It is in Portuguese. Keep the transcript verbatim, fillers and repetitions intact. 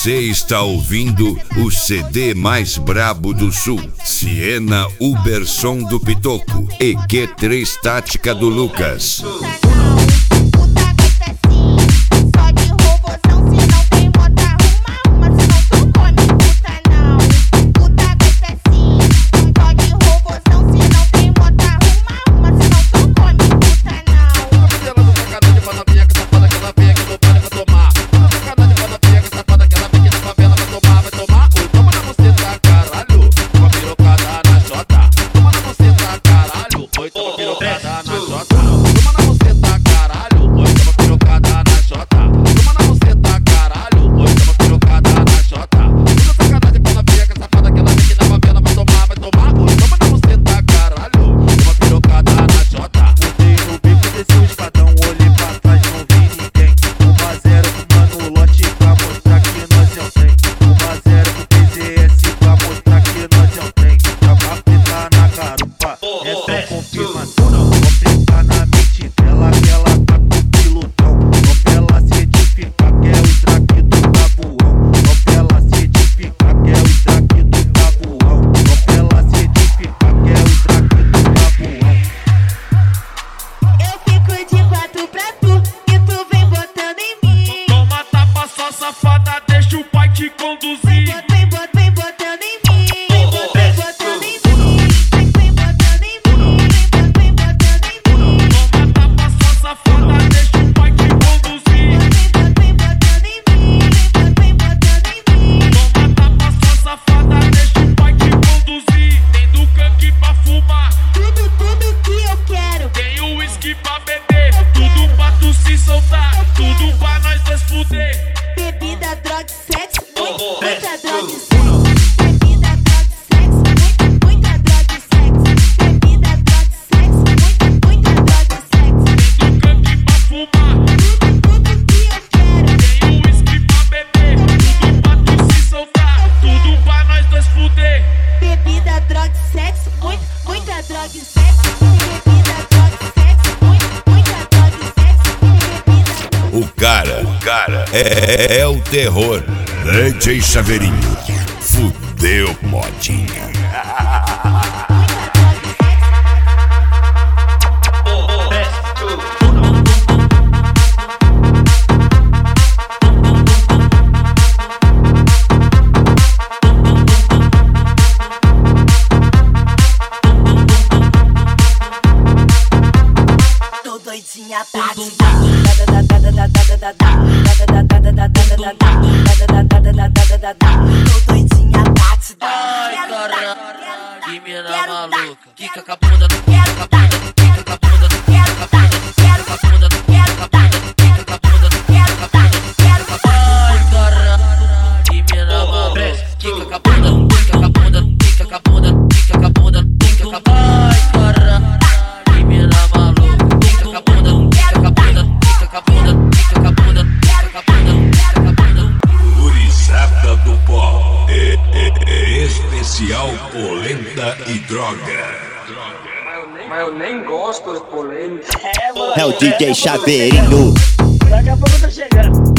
Você está ouvindo o C D mais brabo do Sul. Siena Uberson do Pitoco e Q três Tática do Lucas. O cara, o cara é, é o terror. D J Chaveirinho, fudeu modinha. Tô doidinha, batida. Ai, caralho, que mina maluca. Quica com a bunda, quica com a bunda, quica com a bunda, quica com a bunda, quica com a bunda, quica com a bunda, quica com a bunda, quica com a bunda. Ai, caralho, que mina maluca. Quica com a bunda, quica com a bunda, quica com a bunda, quica com a bunda, quica com a bunda. Ai, caralho, que mina maluca. Quica com a bunda, quica com a bunda, quica com a bunda, quica com a bunda, quica com a bunda, quica com a bunda. Gurizada do pó, é, é, é especial polenta e droga. Mas eu nem gosto de polenta. É o D J Chaveirinho. Daqui a pouco eu tô chegando.